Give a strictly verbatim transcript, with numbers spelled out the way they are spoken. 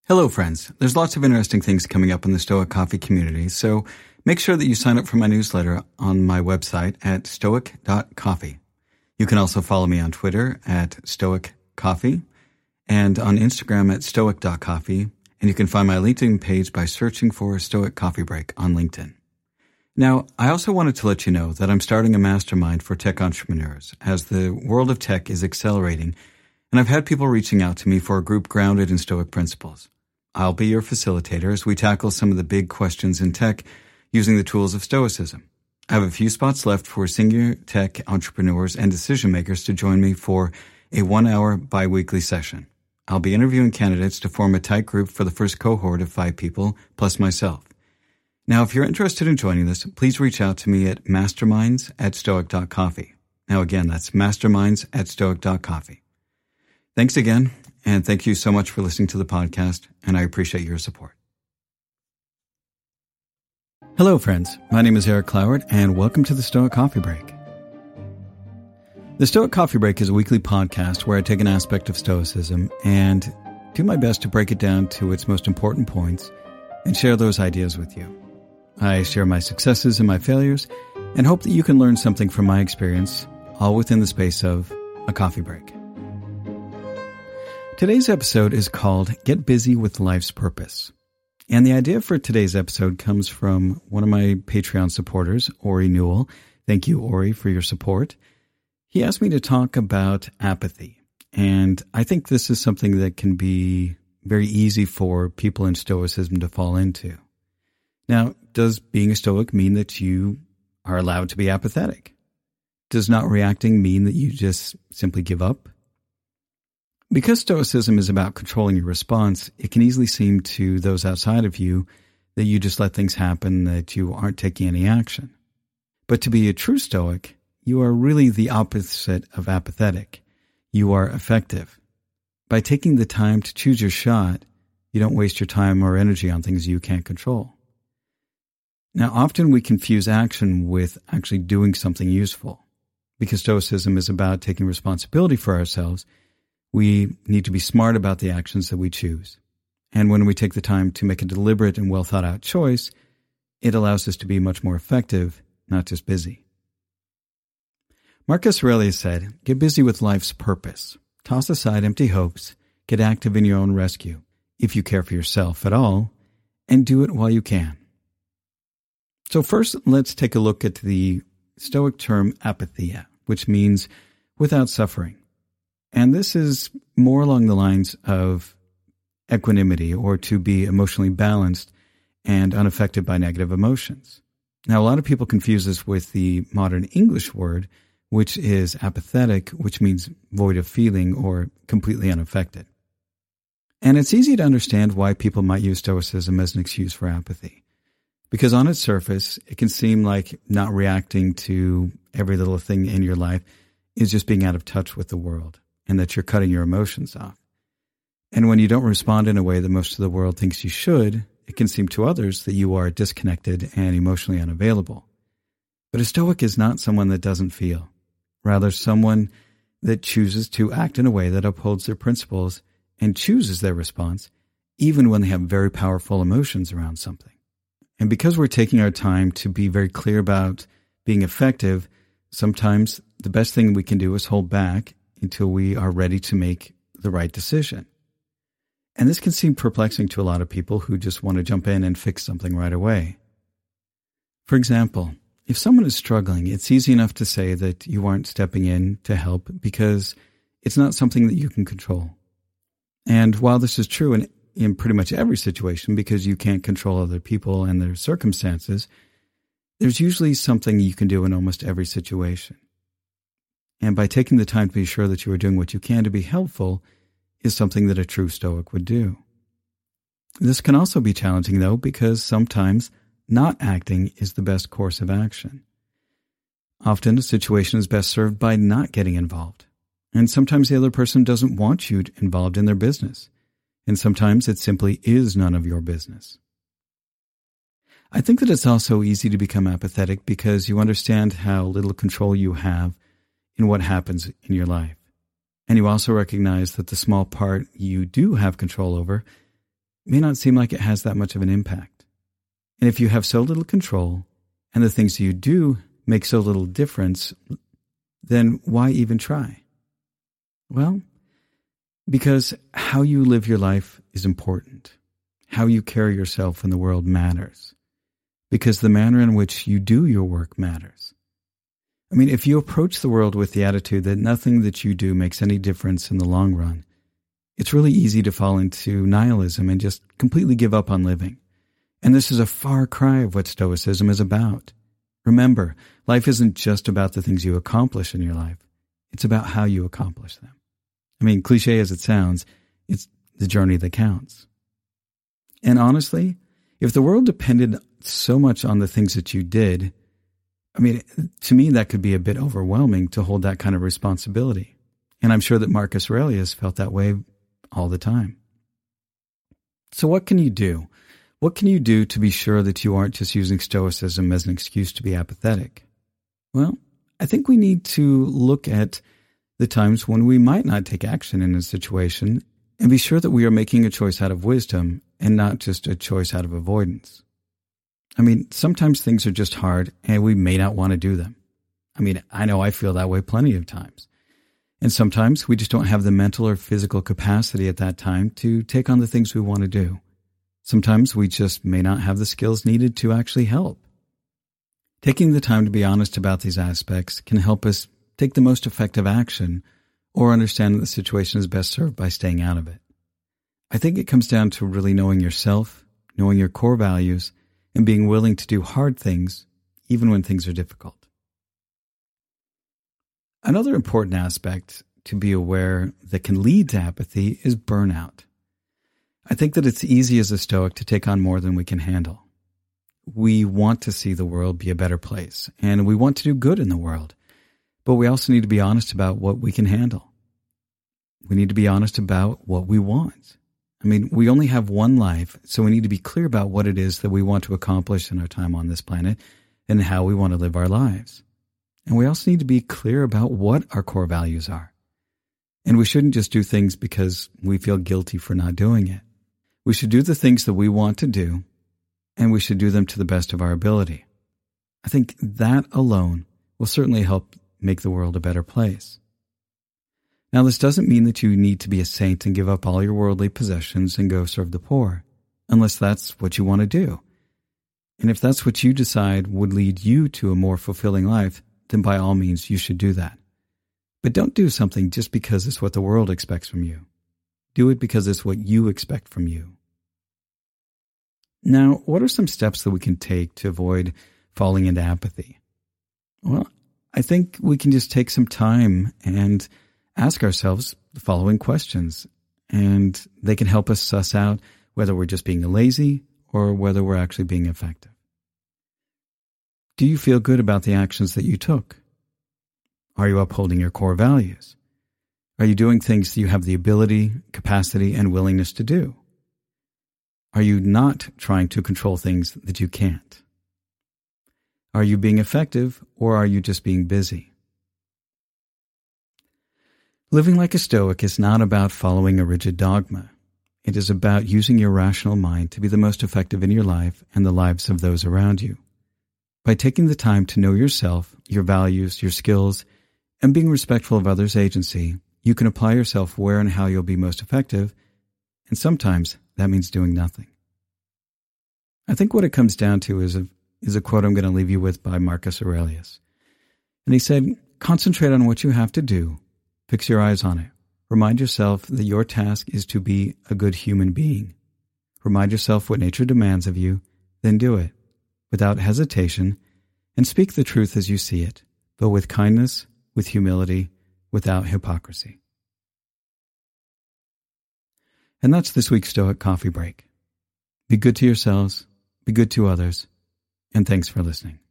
Hello, friends. There's lots of interesting things coming up in the Stoic Coffee community, so make sure that you sign up for my newsletter on my website at stoic dot coffee. You can also follow me on Twitter at stoic coffee and on Instagram at stoic dot coffee, and you can find my LinkedIn page by searching for Stoic Coffee Break on LinkedIn. Now, I also wanted to let you know that I'm starting a mastermind for tech entrepreneurs as the world of tech is accelerating, and I've had people reaching out to me for a group grounded in Stoic principles. I'll be your facilitator as we tackle some of the big questions in tech using the tools of Stoicism. I have a few spots left for senior tech entrepreneurs and decision makers to join me for a one-hour bi-weekly session. I'll be interviewing candidates to form a tight group for the first cohort of five people, plus myself. Now, if you're interested in joining this, please reach out to me at masterminds at stoic dot coffee. Now, again, that's masterminds at stoic dot coffee. Thanks again, and thank you so much for listening to the podcast, and I appreciate your support. Hello, friends. My name is Eric Cloward, and welcome to the Stoic Coffee Break. The Stoic Coffee Break is a weekly podcast where I take an aspect of Stoicism and do my best to break it down to its most important points and share those ideas with you. I share my successes and my failures and hope that you can learn something from my experience, all within the space of a coffee break. Today's episode is called Get Busy with Life's Purpose. And the idea for today's episode comes from one of my Patreon supporters, Ori Newell. Thank you, Ori, for your support. He asked me to talk about apathy. And I think this is something that can be very easy for people in Stoicism to fall into. Now, does being a Stoic mean that you are allowed to be apathetic? Does not reacting mean that you just simply give up? Because Stoicism is about controlling your response, it can easily seem to those outside of you that you just let things happen, that you aren't taking any action. But to be a true Stoic, you are really the opposite of apathetic. You are effective. By taking the time to choose your shot, you don't waste your time or energy on things you can't control. Now, often we confuse action with actually doing something useful. Because Stoicism is about taking responsibility for ourselves, we need to be smart about the actions that we choose. And when we take the time to make a deliberate and well-thought-out choice, it allows us to be much more effective, not just busy. Marcus Aurelius said, "Get busy with life's purpose. Toss aside empty hopes. Get active in your own rescue, if you care for yourself at all, and do it while you can." So first, let's take a look at the Stoic term apatheia, which means without suffering. And this is more along the lines of equanimity, or to be emotionally balanced and unaffected by negative emotions. Now, a lot of people confuse this with the modern English word, which is apathetic, which means void of feeling or completely unaffected. And it's easy to understand why people might use Stoicism as an excuse for apathy. Because on its surface, it can seem like not reacting to every little thing in your life is just being out of touch with the world, and that you're cutting your emotions off. And when you don't respond in a way that most of the world thinks you should, it can seem to others that you are disconnected and emotionally unavailable. But a Stoic is not someone that doesn't feel. Rather, someone that chooses to act in a way that upholds their principles and chooses their response, even when they have very powerful emotions around something. And because we're taking our time to be very clear about being effective, sometimes the best thing we can do is hold back until we are ready to make the right decision. And this can seem perplexing to a lot of people who just want to jump in and fix something right away. For example, if someone is struggling, it's easy enough to say that you aren't stepping in to help because it's not something that you can control. And while this is true in, in pretty much every situation, because you can't control other people and their circumstances, there's usually something you can do in almost every situation. And by taking the time to be sure that you are doing what you can to be helpful is something that a true Stoic would do. This can also be challenging, though, because sometimes not acting is the best course of action. Often a situation is best served by not getting involved. And sometimes the other person doesn't want you involved in their business. And sometimes it simply is none of your business. I think that it's also easy to become apathetic because you understand how little control you have in what happens in your life. And you also recognize that the small part you do have control over may not seem like it has that much of an impact. And if you have so little control, and the things you do make so little difference, then why even try? Well, because how you live your life is important. How you carry yourself in the world matters. Because the manner in which you do your work matters. I mean, if you approach the world with the attitude that nothing that you do makes any difference in the long run, it's really easy to fall into nihilism and just completely give up on living. And this is a far cry of what Stoicism is about. Remember, life isn't just about the things you accomplish in your life. It's about how you accomplish them. I mean, cliche as it sounds, it's the journey that counts. And honestly, if the world depended so much on the things that you did, I mean, to me, that could be a bit overwhelming to hold that kind of responsibility. And I'm sure that Marcus Aurelius felt that way all the time. So what can you do? What can you do to be sure that you aren't just using Stoicism as an excuse to be apathetic? Well, I think we need to look at the times when we might not take action in a situation and be sure that we are making a choice out of wisdom and not just a choice out of avoidance. I mean, sometimes things are just hard and we may not want to do them. I mean, I know I feel that way plenty of times. And sometimes we just don't have the mental or physical capacity at that time to take on the things we want to do. Sometimes we just may not have the skills needed to actually help. Taking the time to be honest about these aspects can help us take the most effective action or understand that the situation is best served by staying out of it. I think it comes down to really knowing yourself, knowing your core values, and being willing to do hard things, even when things are difficult. Another important aspect to be aware that can lead to apathy is burnout. I think that it's easy as a Stoic to take on more than we can handle. We want to see the world be a better place, and we want to do good in the world, but we also need to be honest about what we can handle. We need to be honest about what we want. I mean, we only have one life, so we need to be clear about what it is that we want to accomplish in our time on this planet and how we want to live our lives. And we also need to be clear about what our core values are. And we shouldn't just do things because we feel guilty for not doing it. We should do the things that we want to do, and we should do them to the best of our ability. I think that alone will certainly help make the world a better place. Now, this doesn't mean that you need to be a saint and give up all your worldly possessions and go serve the poor, unless that's what you want to do. And if that's what you decide would lead you to a more fulfilling life, then by all means you should do that. But don't do something just because it's what the world expects from you. Do it because it's what you expect from you. Now, what are some steps that we can take to avoid falling into apathy? Well, I think we can just take some time and ask ourselves the following questions, and they can help us suss out whether we're just being lazy or whether we're actually being effective. Do you feel good about the actions that you took? Are you upholding your core values? Are you doing things that you have the ability, capacity, and willingness to do? Are you not trying to control things that you can't? Are you being effective, or are you just being busy? Living like a Stoic is not about following a rigid dogma. It is about using your rational mind to be the most effective in your life and the lives of those around you. By taking the time to know yourself, your values, your skills, and being respectful of others' agency, you can apply yourself where and how you'll be most effective, and sometimes that means doing nothing. I think what it comes down to is a, is a quote I'm going to leave you with by Marcus Aurelius. And he said, "Concentrate on what you have to do. Fix your eyes on it. Remind yourself that your task is to be a good human being. Remind yourself what nature demands of you, then do it, without hesitation, and speak the truth as you see it, but with kindness, with humility, without hypocrisy." And that's this week's Stoic Coffee Break. Be good to yourselves, be good to others, and thanks for listening.